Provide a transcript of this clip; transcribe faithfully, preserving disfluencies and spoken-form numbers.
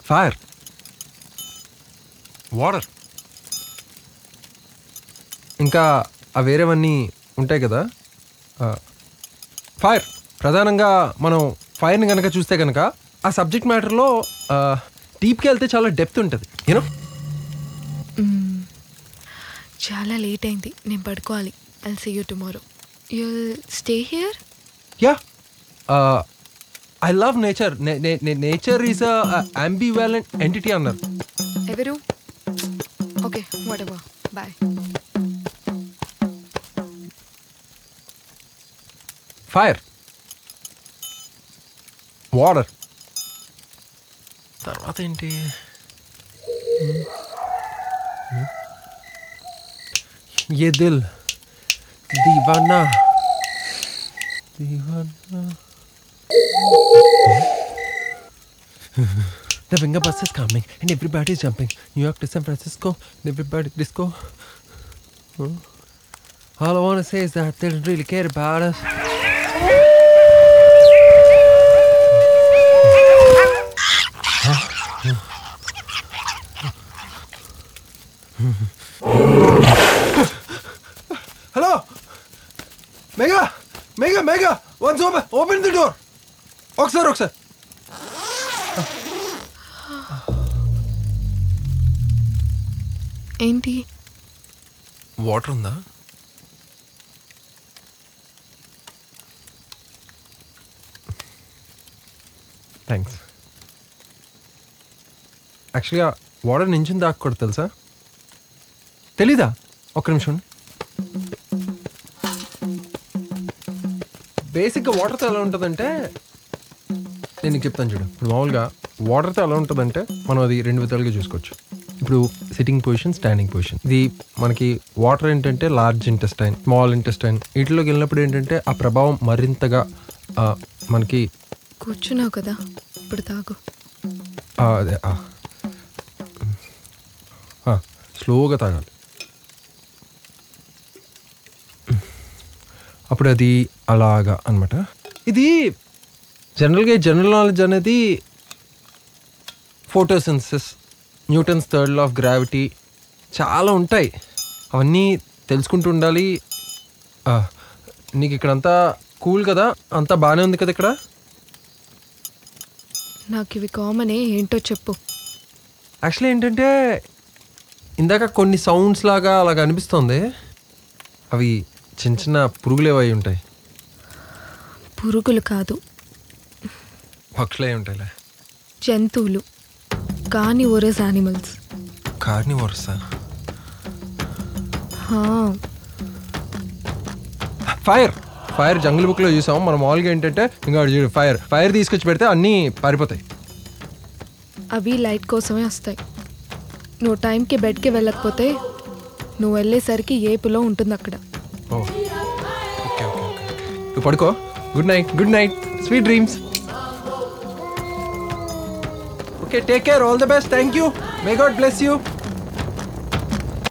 Fire, water, ఇంకా ఆ వేరేవన్నీ ఉంటాయి కదా. ఫైర్ ప్రధానంగా మనం ఫైర్ని కనుక చూస్తే కనుక ఆ సబ్జెక్ట్ మ్యాటర్లో డీప్కి వెళ్తే చాలా డెప్త్ ఉంటుంది యూనో. చాలా లేట్ అయింది, నేను పడుకోవాలి. I'll see you tomorrow. You'll stay here? Yeah, I love nature. Nature is ambivalent entity అన్నారు. ఎవరు? Okay, whatever, bye. Fire, water, తర్వాత ఏంటి? ये दिल दीवाना दीवाना. The finger bus is coming and everybody is jumping. New York to San Francisco, everybody disco. Huh? All I want to say is that they don't really care about us. Hello Megha, Megha, Megha, once open open the door. ఒకసారి ఒకసారి ఏంటి? Water ఉందా? Thanks. యాక్చువల్గా water నుంచి దాక్కూడదు తెలుసా? తెలీదా? ఒక్క నిమిషం. బేసిక్గా వాటర్తో ఎలా ఉంటుందంటే, నేను నీకు చెప్తాను చూడు. ఇప్పుడు మామూలుగా వాటర్తో ఎలా ఉంటుందంటే మనం అది రెండు విధాలుగా చూసుకోవచ్చు. ఇప్పుడు సిట్టింగ్ పొజిషన్, స్టాండింగ్ పొజిషన్. ఇది మనకి వాటర్ ఏంటంటే లార్జ్ ఇంటెస్టైన్, స్మాల్ ఇంటెస్టైన్, వీటిలోకి వెళ్ళినప్పుడు ఏంటంటే ఆ ప్రభావం మరింతగా మనకి. కూర్చున్నావు కదా, ఇప్పుడు తాగు. అదే స్లోగా తాగాలి. అప్పుడు అది అలాగా అనమాట. ఇది జనరల్గా జనరల్ నాలెడ్జ్ అనేది photosynthesis, Newton's third law of gravity చాలా ఉంటాయి. అవన్నీ తెలుసుకుంటూ ఉండాలి. నీకు ఇక్కడంతా కూల్ కదా, అంతా బాగానే ఉంది కదా ఇక్కడ? నాకు ఇవి కామనే, ఏంటో చెప్పు. యాక్చువల్లీ ఏంటంటే ఇందాక కొన్ని సౌండ్స్ లాగా అలాగ అనిపిస్తుంది. అవి చిన్న చిన్న పురుగులు ఏవై ఉంటాయి. పురుగులు కాదు, పక్షులే ఉంటాయిలే. జంతువులు, కార్నివోరస్ యానిమల్స్. కార్నివోరసా? ఫైర్, ఫైర్ జంగిల్ బుక్లో చూసాం మనం. మామూలుగా ఏంటంటే ఇంకా ఫైర్ ఫైర్ తీసుకొచ్చి పెడితే అన్నీ పారిపోతాయి. అవి లైట్ కోసమే వస్తాయి. నువ్వు టైంకి బెడ్కి వెళ్ళకపోతే నువ్వు వెళ్ళేసరికి ఏపులో ఉంటుంది అక్కడ. ఓ ఓకే ఓకే ఓకే నువ్వు పడుకో. Good night, good night, sweet dreams. Okay, take care, all the best, thank you, may God bless you.